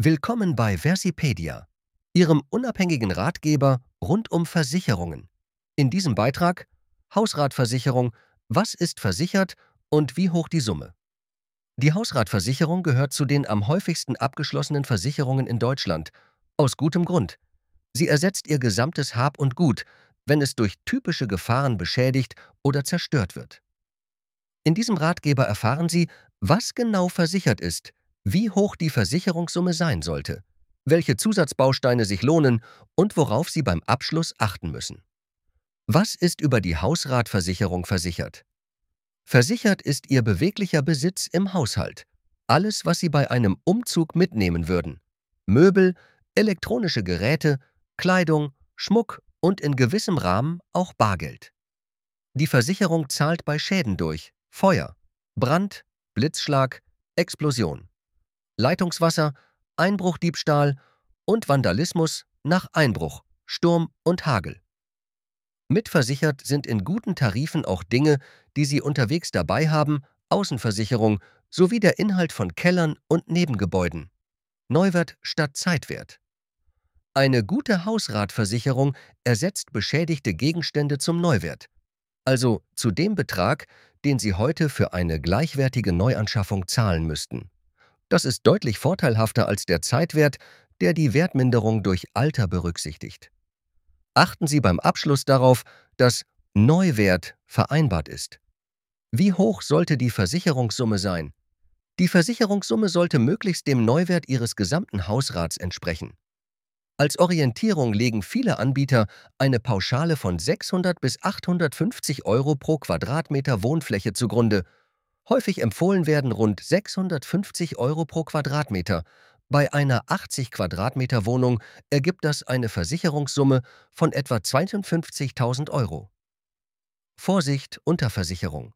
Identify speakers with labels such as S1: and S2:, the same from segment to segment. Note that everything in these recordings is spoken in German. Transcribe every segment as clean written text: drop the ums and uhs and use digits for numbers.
S1: Willkommen bei Versipedia, Ihrem unabhängigen Ratgeber rund um Versicherungen. In diesem Beitrag Hausratversicherung, was ist versichert und wie hoch die Summe? Die Hausratversicherung gehört zu den am häufigsten abgeschlossenen Versicherungen in Deutschland. Aus gutem Grund. Sie ersetzt Ihr gesamtes Hab und Gut, wenn es durch typische Gefahren beschädigt oder zerstört wird. In diesem Ratgeber erfahren Sie, was genau versichert ist, wie hoch die Versicherungssumme sein sollte, welche Zusatzbausteine sich lohnen und worauf Sie beim Abschluss achten müssen. Was ist über die Hausratversicherung versichert? Versichert ist Ihr beweglicher Besitz im Haushalt. Alles, was Sie bei einem Umzug mitnehmen würden. Möbel, elektronische Geräte, Kleidung, Schmuck und in gewissem Rahmen auch Bargeld. Die Versicherung zahlt bei Schäden durch Feuer, Brand, Blitzschlag, Explosion, Leitungswasser, Einbruchdiebstahl und Vandalismus nach Einbruch, Sturm und Hagel. Mitversichert sind in guten Tarifen auch Dinge, die Sie unterwegs dabei haben, Außenversicherung sowie der Inhalt von Kellern und Nebengebäuden. Neuwert statt Zeitwert. Eine gute Hausratversicherung ersetzt beschädigte Gegenstände zum Neuwert, also zu dem Betrag, den Sie heute für eine gleichwertige Neuanschaffung zahlen müssten. Das ist deutlich vorteilhafter als der Zeitwert, der die Wertminderung durch Alter berücksichtigt. Achten Sie beim Abschluss darauf, dass Neuwert vereinbart ist. Wie hoch sollte die Versicherungssumme sein? Die Versicherungssumme sollte möglichst dem Neuwert Ihres gesamten Hausrats entsprechen. Als Orientierung legen viele Anbieter eine Pauschale von 600 bis 850 Euro pro Quadratmeter Wohnfläche zugrunde. Häufig empfohlen werden rund 650 Euro pro Quadratmeter. Bei einer 80 Quadratmeter Wohnung ergibt das eine Versicherungssumme von etwa 52.000 Euro. Vorsicht, Unterversicherung.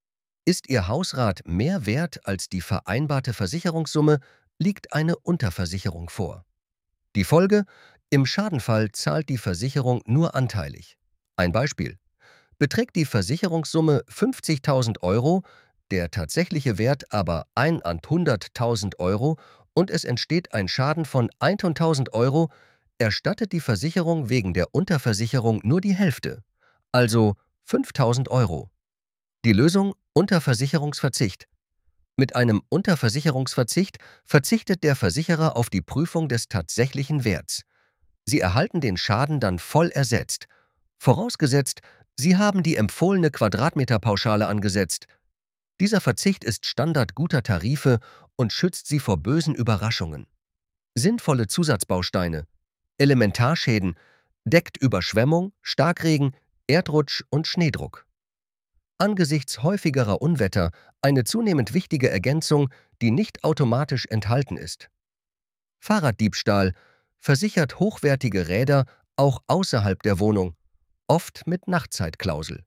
S1: Ist Ihr Hausrat mehr wert als die vereinbarte Versicherungssumme, liegt eine Unterversicherung vor. Die Folge: Im Schadenfall zahlt die Versicherung nur anteilig. Ein Beispiel: Beträgt die Versicherungssumme 50.000 Euro, der tatsächliche Wert aber 1 an 100.000 Euro und es entsteht ein Schaden von 1.000 Euro, erstattet die Versicherung wegen der Unterversicherung nur die Hälfte, also 5.000 Euro. Die Lösung: Unterversicherungsverzicht. Mit einem Unterversicherungsverzicht verzichtet der Versicherer auf die Prüfung des tatsächlichen Werts. Sie erhalten den Schaden dann voll ersetzt, vorausgesetzt, Sie haben die empfohlene Quadratmeterpauschale angesetzt. Dieser Verzicht ist Standard guter Tarife und schützt Sie vor bösen Überraschungen. Sinnvolle Zusatzbausteine: Elementarschäden, deckt Überschwemmung, Starkregen, Erdrutsch und Schneedruck. Angesichts häufigerer Unwetter eine zunehmend wichtige Ergänzung, die nicht automatisch enthalten ist. Fahrraddiebstahl versichert hochwertige Räder auch außerhalb der Wohnung, oft mit Nachtzeitklausel.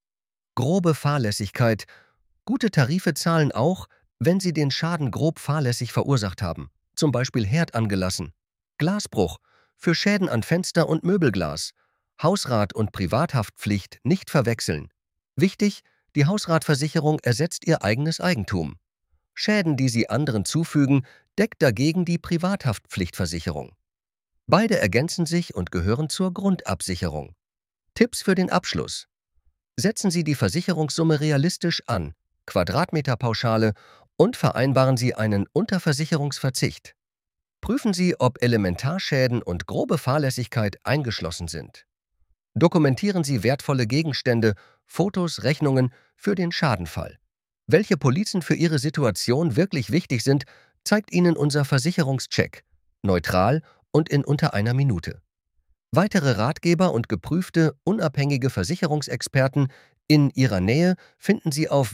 S1: Grobe Fahrlässigkeit. Gute Tarife zahlen auch, wenn Sie den Schaden grob fahrlässig verursacht haben, zum Beispiel Herd angelassen. Glasbruch für Schäden an Fenster und Möbelglas. Hausrat- und Privathaftpflicht nicht verwechseln. Wichtig: Die Hausratversicherung ersetzt Ihr eigenes Eigentum. Schäden, die Sie anderen zufügen, deckt dagegen die Privathaftpflichtversicherung. Beide ergänzen sich und gehören zur Grundabsicherung. Tipps für den Abschluss: Setzen Sie die Versicherungssumme realistisch an, Quadratmeterpauschale, und vereinbaren Sie einen Unterversicherungsverzicht. Prüfen Sie, ob Elementarschäden und grobe Fahrlässigkeit eingeschlossen sind. Dokumentieren Sie wertvolle Gegenstände, Fotos, Rechnungen für den Schadenfall. Welche Polizen für Ihre Situation wirklich wichtig sind, zeigt Ihnen unser Versicherungscheck. Neutral und in unter einer Minute. Weitere Ratgeber und geprüfte, unabhängige Versicherungsexperten in Ihrer Nähe finden Sie auf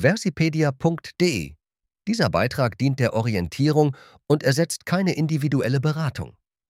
S1: versipedia.de. Dieser Beitrag dient der Orientierung und ersetzt keine individuelle Beratung.